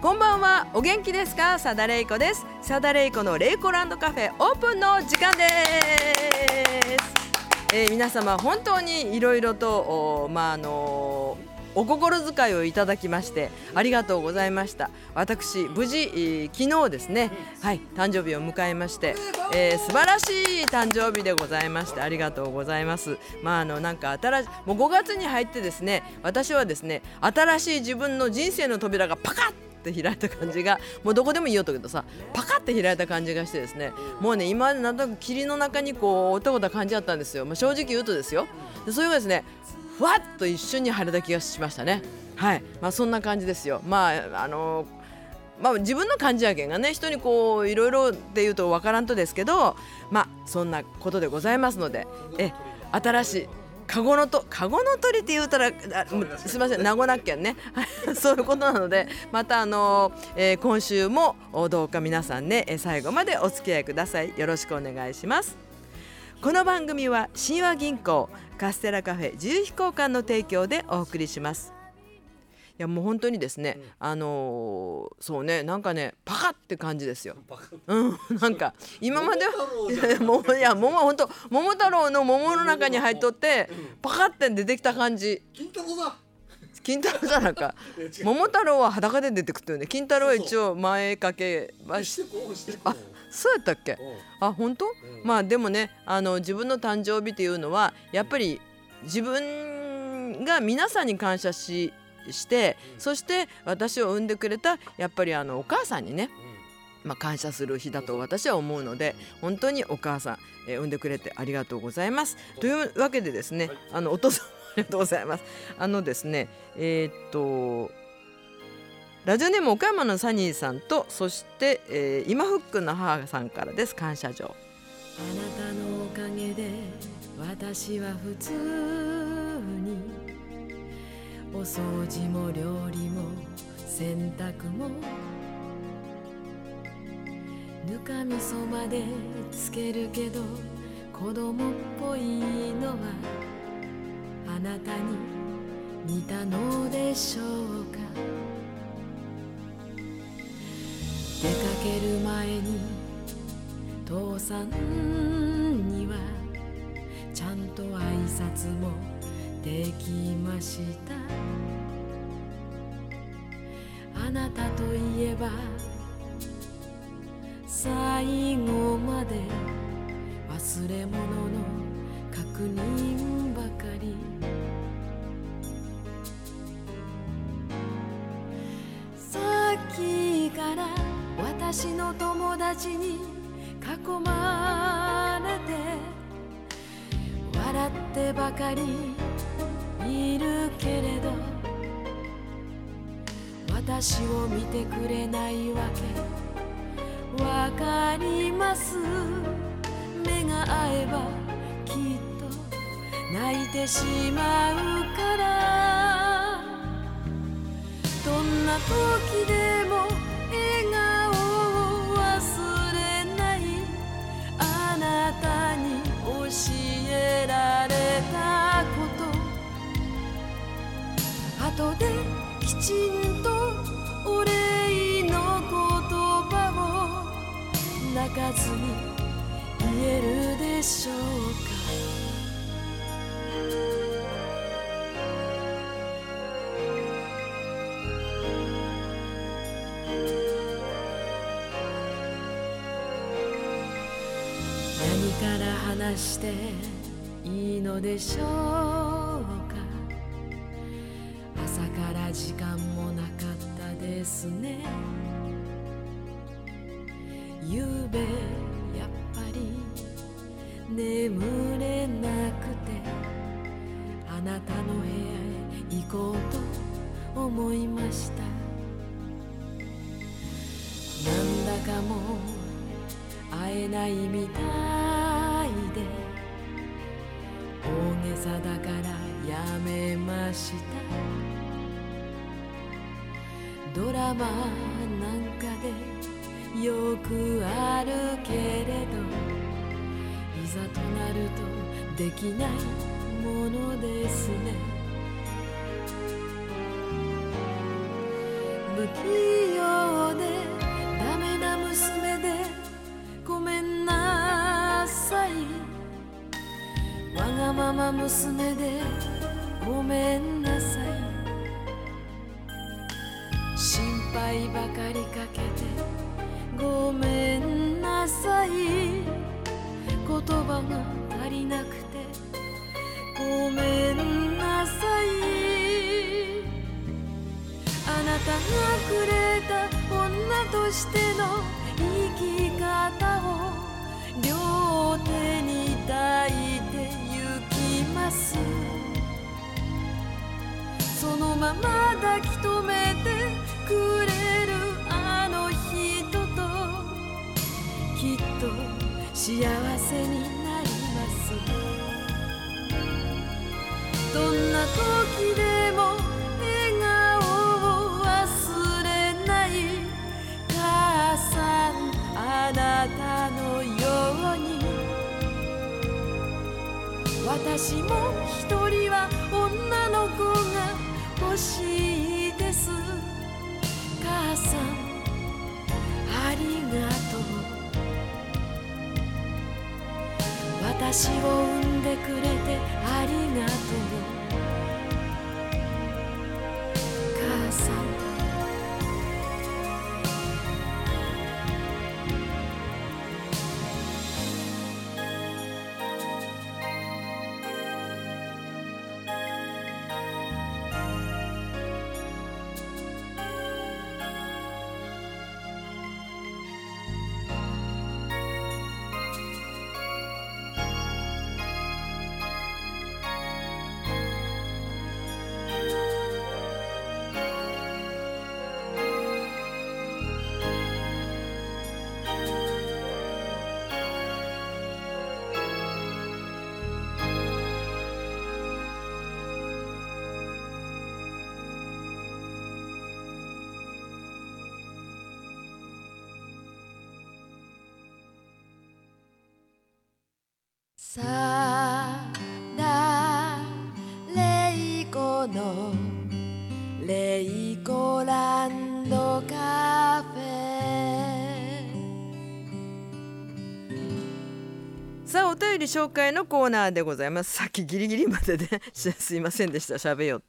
こんばんは。お元気ですか？佐田玲子です。佐田玲子のレイコランドカフェオープンの時間です。皆様本当にいろいろとお心遣いをいただきましてありがとうございました。私無事、昨日ですね、誕生日を迎えまして、素晴らしい誕生日でございましてありがとうございます。なんかもう5月に入ってですね、私はですね新しい自分の人生の扉がパカッって開いた感じが、もうどこでもいいよとけどさ、パカッて開いた感じがしてですね、もうね今までなんとなく霧の中にこうおたごた感じだったんですよ。正直言うとですよ。でそれがですねふわっと一瞬に晴れた気がしましたね。そんな感じですよ。自分の感じやけんがね、人にこういろいろって言うとわからんとですけど、そんなことでございますので、新しいカゴの鳥って言うたらすいません、名護なっけんねそういうことなので、また今週もどうか皆さんね最後までお付き合いください。よろしくお願いします。この番組は親和銀行カステラカフェ自由飛行館の提供でお送りします。いやもう本当にですね、そうね、なんかねパカって感じですよ。なんか今までは本当桃太郎の桃の中に入っとってパカって出てきた感じ。金太郎じゃなんか桃太郎は裸で出てくるよね。金太郎は一応前掛けそうやったっけ？本当？でもね、自分の誕生日っていうのはやっぱり自分が皆さんに感謝して、そして私を産んでくれたやっぱりお母さんにね、感謝する日だと私は思うので、本当にお母さん、産んでくれてありがとうございますというわけでですね、お父さんありがとうございます。ですねラジオネーム岡山のサニーさんと、そして、今フックの母さんからです。感謝状。 あなたのおかげで私は普通にお掃除も料理も洗濯もぬかみそまでつけるけど、子供っぽいのはあなたに似たのでしょうか。出かける前に父さんにはちゃんと挨拶もできました。あなたといえば最後まで忘れ物の確認ばかり。さっきから私の友達に囲まれて笑ってばかりいるけれど、私を見てくれないわけわかります。目が合えばきっと泣いてしまうから、どんな時でも笑顔を忘れないあなたに教えられたこと、後できちんとお礼の言葉を泣かずに言えるでしょうか。何から話していいのでしょうか。朝から時間もなかったですね。ゆうべやっぱり眠れなくてあなたの部屋へ行こうと思いました。なんだかもう会えないみたいで大げさだからやめました。ドラマなんかでよくあるけれど、いざとなるとできないものですね。不器用さい。わがまま娘でごめんなさい。心配ばかりかけてごめんなさい。言葉が足りなくてごめんなさい。あなたがくれた女としての生き方を両手に抱いて行きます。そのまま抱き留めてくれるあの人ときっと幸せになります。どんな時でも笑顔を忘れない母さん、あなたのように私も一人は女の子が欲しいです。母さんありがとう。私を産んでくれてありがとう。母さんさだレイコのレイコランドカフェ。 さあお便り紹介のコーナーでございます。さっきギリギリまでですいませんでした、喋よって。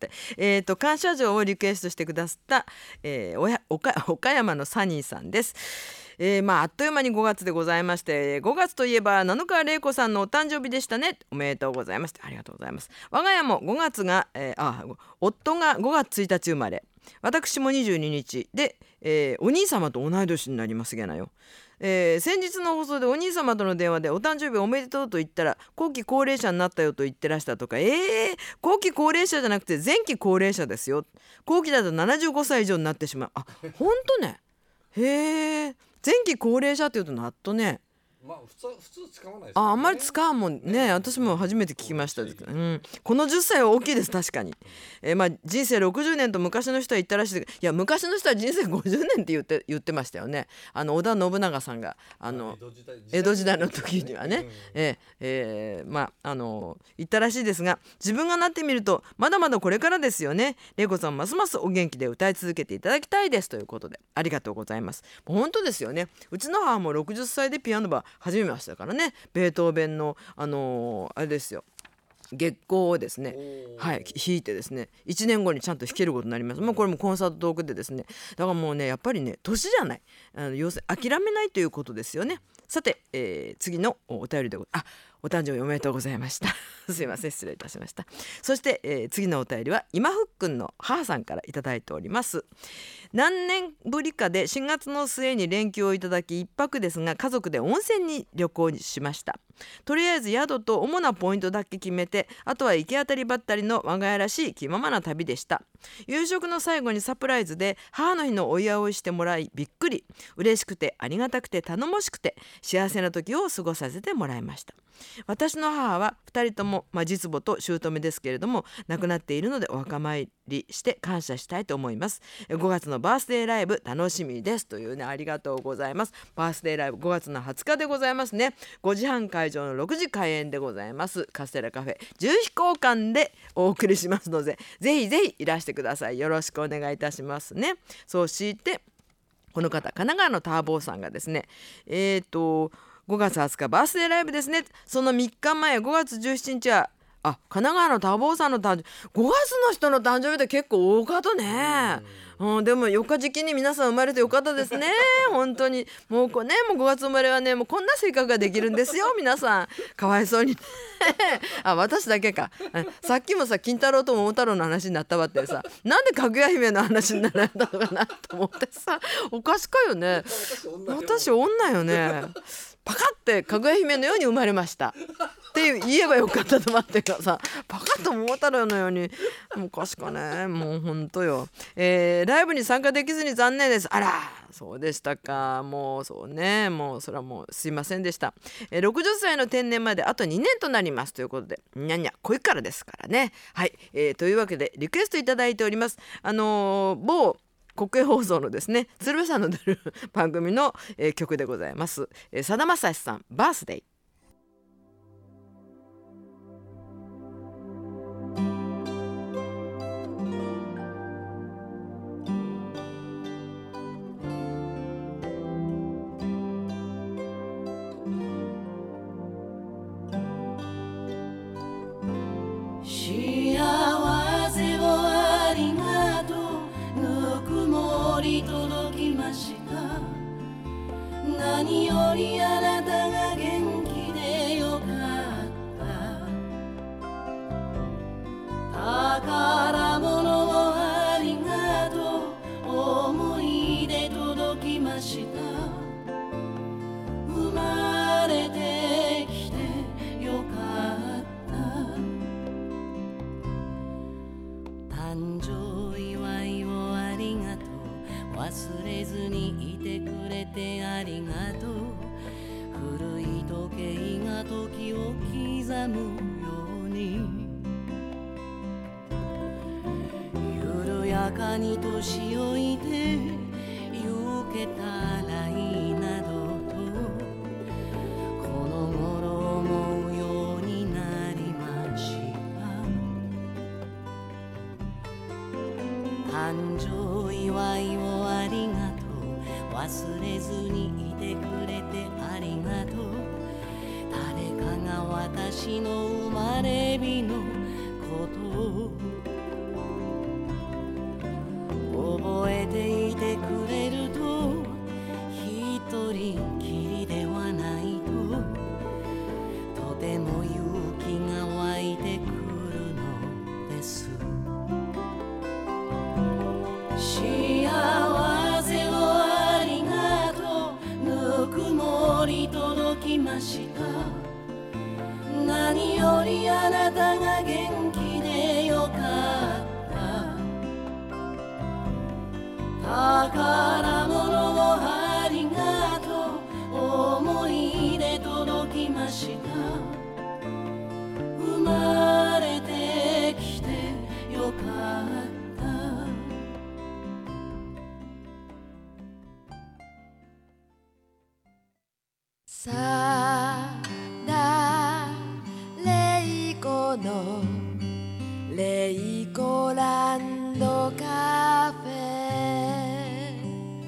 感謝状をリクエストしてくださった、岡山のサニーさんです。あっという間に5月でございまして、5月といえば七川玲子さんのお誕生日でしたね。おめでとうございます。ありがとうございます。我が家も5月が、夫が5月1日生まれ、私も22日で、お兄様と同い年になりますげなよ。先日の放送でお兄様との電話でお誕生日おめでとうと言ったら後期高齢者になったよと言ってらしたとか、後期高齢者じゃなくて前期高齢者ですよ。後期だと75歳以上になってしまう。あ、ほんとね。へえ。前期高齢者っていうとなっとね、 普通使わないですよね。 あんまり使うもんね。私も初めて聞きました、この10歳は大きいです。確かに、人生60年と昔の人は言ったらしい。いや昔の人は人生50年って言ってましたよね。織田信長さんが江戸時代の時にはね、言ったらしいですが、自分がなってみるとまだまだこれからですよね。玲子さんますますお元気で歌い続けていただきたいですということでありがとうございます。本当ですよね。うちの母も60歳でピアノば始めましたからね。ベートーベンのあれですよ、月光をですね、弾いてですね、1年後にちゃんと弾けることになります。もうこれもコンサートトークでですね、だからもうねやっぱりね年じゃない、要するに諦めないということですよね。さて、次のお便りでお誕生日おめでとうございましたすいません、失礼いたしました。そして、次のお便りは今ふっくんの母さんからいただいております。何年ぶりかで4月の末に連休をいただき1泊ですが家族で温泉に旅行しました。とりあえず宿と主なポイントだけ決めて、あとは行き当たりばったりの我が家らしい気ままな旅でした。夕食の最後にサプライズで母の日のお祝いをしてもらいびっくり、嬉しくてありがたくて頼もしくて幸せな時を過ごさせてもらいました。私の母は2人とも、実母と姑ですけれども亡くなっているのでお墓参りして感謝したいと思います。5月のバースデーライブ楽しみですというね、ありがとうございます。バースデーライブ5月の20日でございますね。5時半会場の6時開演でございます。カステラカフェ重飛行館でお送りしますので、ぜひぜひいらしてください。よろしくお願いいたしますね。そしてこの方神奈川のターボーさんがですね、 5月20日バースデーライブですね。その3日前5月17日は神奈川の多忙さんの誕生日。5月の人の誕生日って結構多かったね。でも4日時期に皆さん生まれてよかったですね。本当にもうもう5月生まれはね、もうこんな性格ができるんですよ。皆さんかわいそうに私だけか。さっきもさ金太郎と桃太郎の話になったわってさ、なんでかぐや姫の話になられたのかなと思ってさ、おかしかよね。私女よね。パカってかぐや姫のように生まれましたって言えばよかったと思ってからさ、パカッと桃太郎のように。おかしかね、もうほんとよ。ライブに参加できずに残念です。あらそうでしたか。もうそうね、もうそれはもうすいませんでした。60歳の定年まであと2年となりますということで、にゃんにゃこいからですからね。はい、というわけでリクエストいただいております。某国営放送のですね、鶴瓶さんの出る番組の、曲でございます。さだまさしさんバースデー。 幸せをありがとう、ぬくもり届きました。何よりあなたが元気でよかった。宝物をありがとう、思い出届きました。生まれてきてよかった。誕生祝いをありがとう、忘れずにいてくれてありがとう。古い時計が時を刻むように、緩やかに年老いて行けたらいいなどと、この頃思うようになりました。誕生祝いをありがとう、忘れずにいてくれてありがとう。誰かが私の生まれ日のことを覚えていてくれると、一人きりではないと、とても勇気が湧いてくるのです。幸せをありがとう、ぬくもり届きました。何よりあなたが元気でよかった。宝物をありがとう、思い出届きました。生まれてきてよかった。さだレイコのレイコランドカフェ。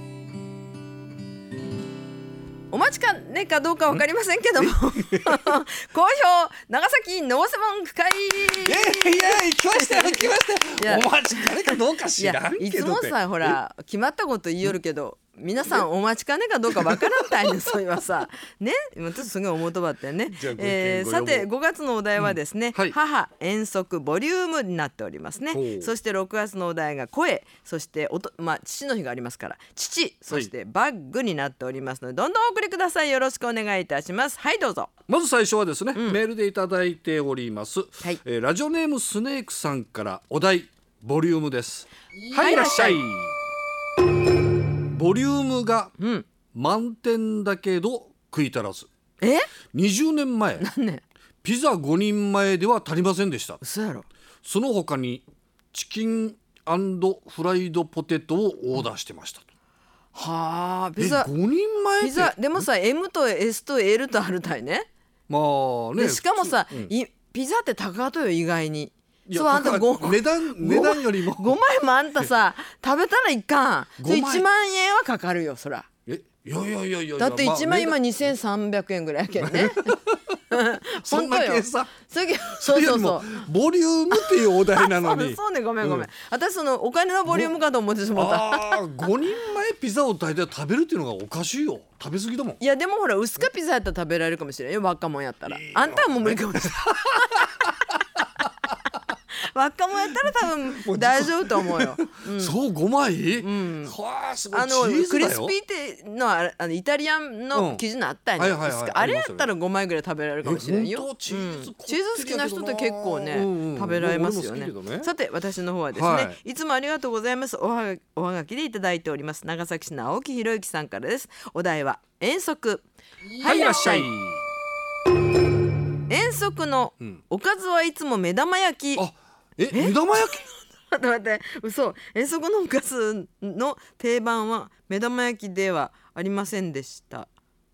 お待ちかねかどうか分かりませんけども好評長崎ノースモンク会。 いや来ましたよ来ましたよ。お待ちかねかどうか知らんけど、 いつもさほら決まったこと言いよるけど、皆さんお待ちかねかどうかわからんたいね。そういえばさね、私すごい思うとばってね。さて5月のお題はですね、母遠足ボリュームになっておりますね。そして6月のお題が声、そして父の日がありますから父、そしてバッグになっておりますので、どんどんお送りください。よろしくお願いいたします。はいどうぞ。 まず最初はですね、メールでいただいております、ラジオネームスネークさんからお題ボリュームです。はい、いらっしゃい。ボリュームが満点だけど食い足らず。20年前ピザ5人前では足りませんでした。 嘘やろ。 その他にチキン&フライドポテトをオーダーしてましたと。 はあ、ピザ 5人前ってピザでもさ M と S と L とあるたいね。 まあね。 でしかもさ、ピザって高とよ意外に。 いやそうあんた値段よりも 5枚もあんたさ食べたらいかん。1万円はかかるよそら。 いやだって1枚今2300円ぐらいやけんねそんな計算そうボリュームっていうお題なのにそうねごめん、私そのお金のボリュームかと思ってしまった 5人前ピザを大体食べるっていうのがおかしいよ。食べ過ぎだもん。 いやでもほら薄皮ピザやったら食べられるかもしれんよ。若者やったらあんたはもう無理かもしれない若者やったら多分大丈夫と思うよ、 そう5枚、はあすごいチーズだよ。 クリスピーってのイタリアンの生地のあったんや、あれやったら5枚ぐらい食べられるかもしれんよ。 チーズ好きな人って結構ね、食べられますよね。さて私の方はですね、いつもありがとうございます。おはがきでいただいております。長崎市の青木博之さんからです。お題は遠足。 はいいらっしゃい。 遠足のおかずはいつも目玉焼き。 目玉焼き待って嘘。遠足のおかずの定番は目玉焼きではありませんでした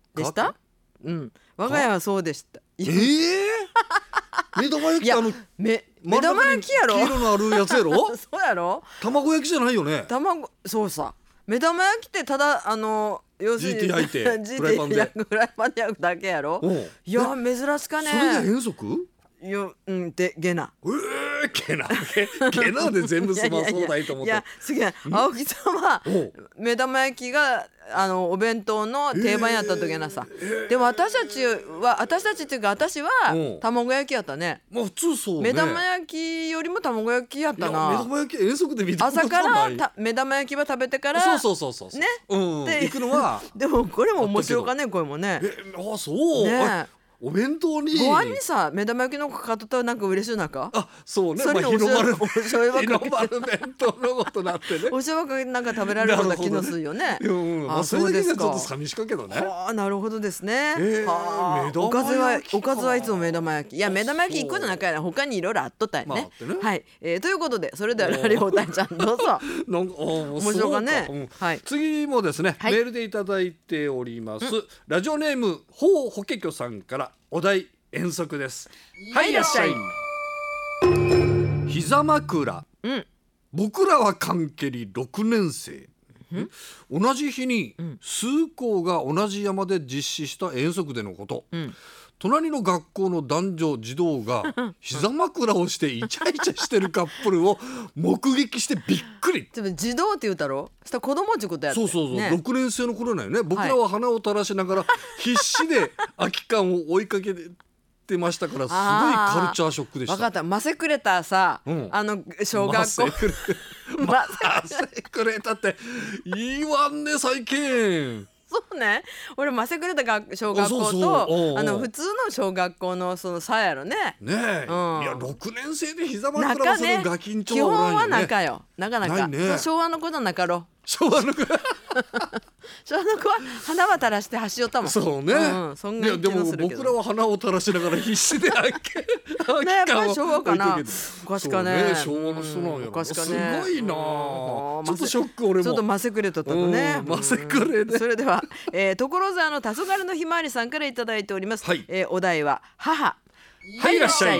我が家はそうでした。 目玉焼きって目玉焼きやろ。 黄色のあるやつやろそうやろ。 卵焼きじゃないよね。 そうさ。目玉焼きってただ要するに GT 焼いてフライパンで焼くだけやろ。いや珍しかね。 それで遠足でゲナゲナで全部済まそうだいと思って。 いやすげえ青木さんは目玉焼きがお弁当の定番やった時なさ、でも私たちっていうか私は卵焼きやったね。 まあ普通そうね。 目玉焼きよりも卵焼きやったな。 目玉焼き遠足で見たことない。 朝から目玉焼きは食べてからそうね行くのはでもこれも面白かねこれもね。 そうね。お弁当にご飯にさ目玉焼きのかとったらなんか嬉しいなか。 そうね。 それに日の丸お醤油ばかけて弁当のことなってね。 お醤油ばかけてなんか食べられるような気のするよね。 それだけがちょっと寂しかけどね。 なるほどですね。おかずはいつも目玉焼き。いや目玉焼き一個じゃなくて他にいろいろあっとったよね。はい。ということでそれではラリオ大ちゃんどうぞ。面白かね。 次もですねメールでいただいております。ラジオネームほうほけきょさんからお題遠足です。はいいらっしゃい。膝枕、僕らは関係り6年生、同じ日に数校が同じ山で実施した遠足でのこと、隣の学校の男女児童が膝枕をしてイチャイチャしてるカップルを目撃してびっくり。 でも児童って言うたろした子供ってことやったよね。 そう6年生の頃だよね。僕らは鼻を垂らしながら必死で空き缶を追いかけてましたからすごいカルチャーショックでした。 分かった。マセクレタさ、小学校マセクレタっていいわんね最近。 そうね。俺マセクレタ小学校と普通の小学校のその差やろね。 ねえ、いや6年生で膝枕をするガキンチョウはおらんよね。 基本は仲よ。なかなか昭和の子と仲ろ。 昭和の子は鼻は垂らして走よったもん。 そうね。いやでも僕らは鼻を垂らしながら必死でやっぱり昭和かな。おかしかね。 昭和の人なんやろ。すごいな。ちょっとショック俺も。 ちょっとマセクレとったとね。 マセクレで。 それでは所沢の黄昏のひまわりさんからいただいております。お題は母。 はいいらっしゃい。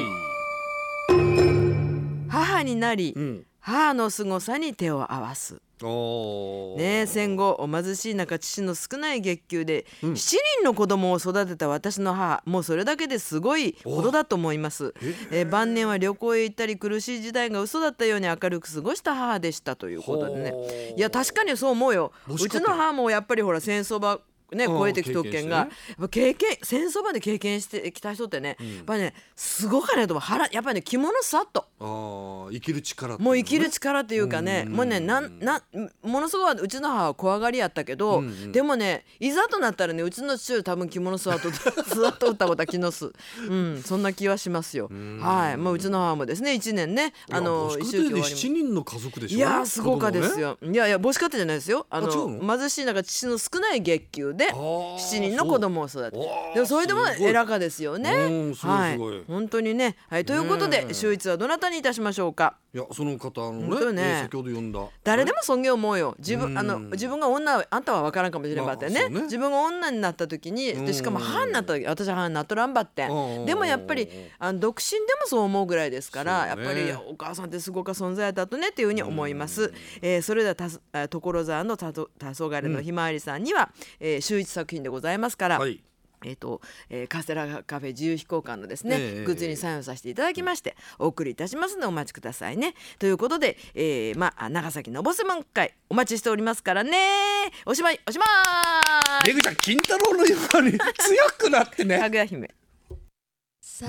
母になり母の凄さに手を合わす。戦後お貧しい中父の少ない月給で7人の子供を育てた私の母、もうそれだけですごいことだと思います。晩年は旅行へ行ったり苦しい時代が嘘だったように明るく過ごした母でしたということでね。いや確かにそう思うよ。うちの母もやっぱりほら戦争ば超えてきとっけんが戦争まで経験してきた人ってね、やっぱりねすごかねと思う。やっぱりね着物さっと生きる力もう生きる力っていうかね、もうねものすごいうちの母は怖がりやったけど、でもねいざとなったらねうちの父親多分着物座っとったことは気のす、そんな気はしますよ。もううちの母もですね1年ね母子家庭で7人の家族でしょ。 いやすごかですよ。いや母子家庭じゃないですよ。貧しい中父の少ない月給で7人の子供を育てでもそれでも偉かですよね。本当にね。ということで秀逸はどなたにいたしましょうか。 いやその方の本当ね、 ね先ほど読んだ誰でも尊厳を思うよ。自分うん自分が女、あんたは分からんかもしれんばってね、 まあそうね自分が女になった時に、でしかも母になった時、私は母になっとらんばってん。でもやっぱり独身でもそう思うぐらいですから、やそうねっぱりお母さんってすごく存在だとねっていうふうに思います。それでは所沢の黄昏のひまわりさんには、週一作品でございますから、 はいカステラカフェ自由飛行館のですね、グッズにサインをさせていただきましてお送りいたしますのでお待ちくださいね。ということで、長崎のボスマン会お待ちしておりますからね。おしまいおしまい。 めぐちゃん金太郎のように強くなってねかぐや姫。 さ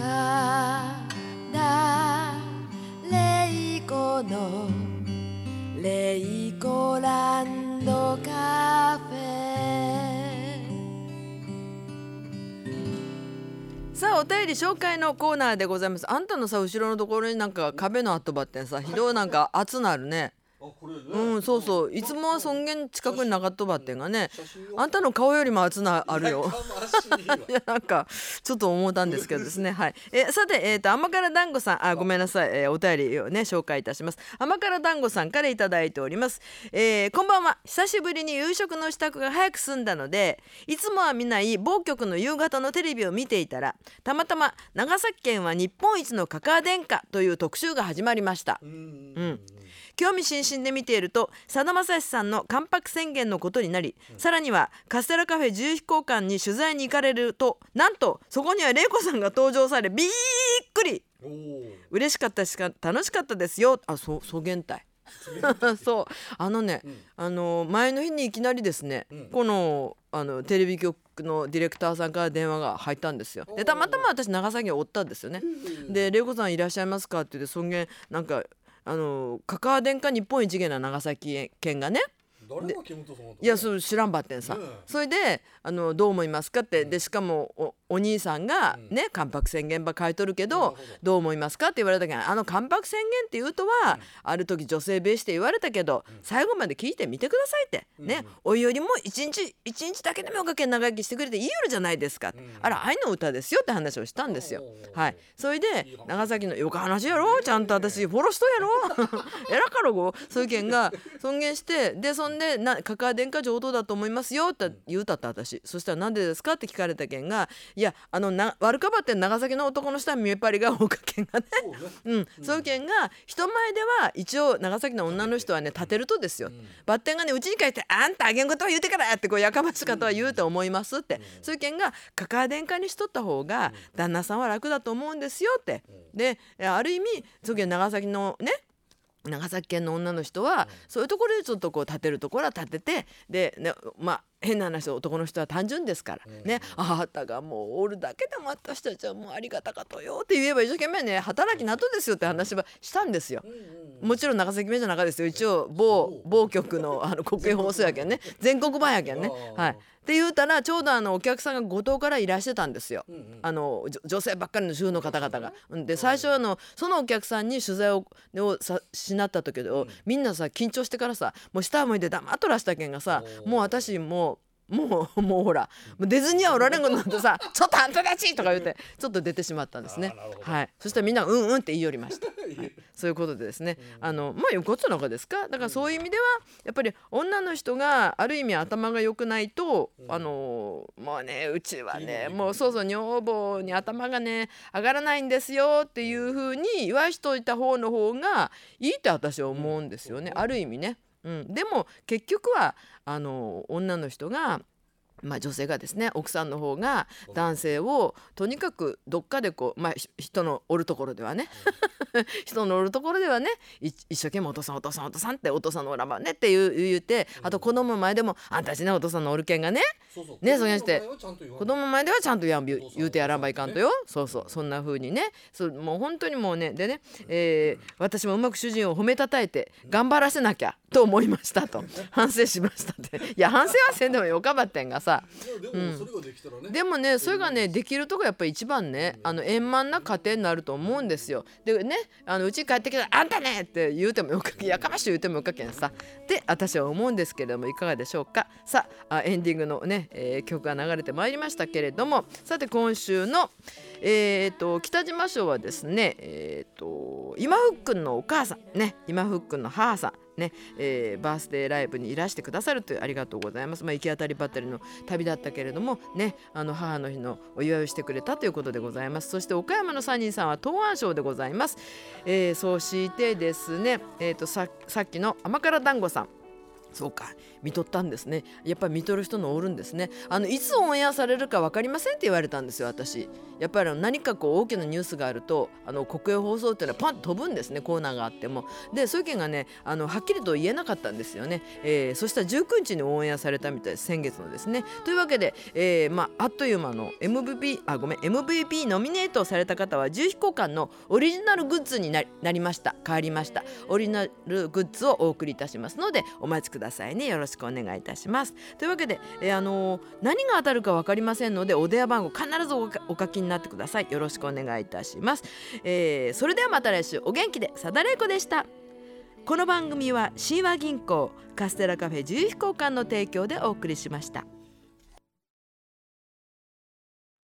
だれいこのレイコランドカフェ。 さあお便り紹介のコーナーでございます。あんたのさ後ろのところになんか壁の跡ばってんさ、ひどいなんか熱なるね。そうそう、いつもは尊厳近くになかっとばってんがね、あんたの顔よりも熱なあるよいやなんかちょっと思ったんですけどですね。はい、さて、甘辛団子さん、ごめんなさい、お便りをね紹介いたします。甘辛団子さんからいただいております。こんばんは。久しぶりに夕食の支度が早く済んだので、いつもは見ない某局の夕方のテレビを見ていたら、たまたま長崎県は日本一のカカア殿下という特集が始まりました。興味津々で見ていると、さだまさしさんの関白宣言のことになり、さらにはカステラカフェ自由飛行館に取材に行かれると、なんとそこには玲子さんが登場され、びっくり。嬉しかったしか楽しかったですよ。そげんたいそう前の日にいきなりですね、このテレビ局のディレクターさんから電話が入ったんですよ。でたまたま私長崎におったんですよね。で玲子さんいらっしゃいますかって言って、尊厳なんかカカア殿下日本一元な長崎県がね、いやそう知らんばってんさ、それでどう思いますかって、でしかもお兄さんがね、関白宣言ば書いとるけどどう思いますかって言われたけど、関白宣言っていうとは、ある時女性ベースって言われたけど、最後まで聞いてみてくださいってね、おいよりも一日だけでもおかけ長生きしてくれていい夜じゃないですか、あら愛の歌ですよって話をしたんですよ。はい、それで長崎のよく話やろ、ちゃんと私フォローしとやろえらかろご、そういう件が尊厳して、でそんでカカア殿下上等だと思いますよって言うたった私。そしたらなんでですかって聞かれた件が、いや悪かばって長崎の男の人は見えっ張りが多か件がねそういう件が人前では一応長崎の女の人はね立てるとですよ、バッテンがねうちに帰ってあんたあげんことは言うてからやってこうやかましかとは言うと思いますって、そういう件がカカア殿下にしとった方が旦那さんは楽だと思うんですよって。である意味そういう長崎のね長崎県の女の人はそういうところでちょっとこう立てるところは立てて、で、ね、変な話、男の人は単純ですからね、あなたがもうおるだけでも私たちはもうありがたかとよって言えば一生懸命ね働きなとですよって話はしたんですよ。もちろん長崎弁じゃなかですよ、一応某局の国営放送やけんね、全国版やけんね。はいって言うたら、ちょうどお客さんが五島からいらしてたんですよ、女性ばっかりの主婦の方々が。で最初そのお客さんに取材をしなった時で、みんなさ緊張してからさ、もう下向いて黙っとらしたけんがさ、もう私もうほらもう出ずにはおられんことになってさちょっとあんたたちとか言ってちょっと出てしまったんですね。はい、そしたらみんなうんって言い寄りました、はい、そういうことでですね、いうことのかですか。だからそういう意味ではやっぱり女の人がある意味頭が良くないと、もうねうちはねもうそう女房に頭がね上がらないんですよっていうふうに言わしといた方の方がいいって私は思うんですよね、ある意味ね。でも結局は女の人が、女性がですね、奥さんの方が男性をとにかくどっかでこう、人のおるところではね人のおるところではね一生懸命お父さんってお父さんのおらばねって言うて、あと子供前でもあんたちねお父さんのおるけんがねね、そうやって子供前ではちゃんと言うてやらんばいかんとよ。そうそんな風にね、もう本当にもうねでね、私もうまく主人を褒めたたえて頑張らせなきゃと思いましたと反省しましたって。いや反省はせんでもよかばってんがさ、 さ、 でもそれができたらね、 でもねそれがねできるとこやっぱり一番ね円満な家庭になると思うんですよ。でねうち帰ってきたらあんたねって言うてもよかけやかましい言うてもよかけんさで私は思うんですけれどもいかがでしょうか。さあエンディングのね、曲が流れてまいりましたけれども、さて今週の北島賞はですね今ふっくんのお母さんね、今ふっくんの母さんね、バースデーライブにいらしてくださるというありがとうございます。行き当たりばったりの旅だったけれどもね母の日のお祝いをしてくれたということでございます。そして岡山のサニーさんは東安賞でございます。そうしてですね、さっきの甘辛団子さん、そうか見とったんですね。やっぱり見とる人のおるんですね。いつオンエアされるか分かりませんって言われたんですよ。私やっぱり何か大きなニュースがあると国営放送っていうのはパンと飛ぶんですね、コーナーがあっても。でそういう件がねはっきりと言えなかったんですよね。そしたら19日にオンエアされたみたいです、先月のですね。というわけで、あっという間の MVP ノミネートされた方は重飛行館のオリジナルグッズになりました。変わりました。オリジナルグッズをお送りいたしますのでお待ちくださいね。よろしくお願いいたします。というわけで、何が当たるか分かりませんのでお電話番号必ずお書きになってください。よろしくお願いいたします。それではまた来週お元気で。さだれいこでした。この番組は神話銀行カステラカフェ自由飛行館の提供でお送りしました。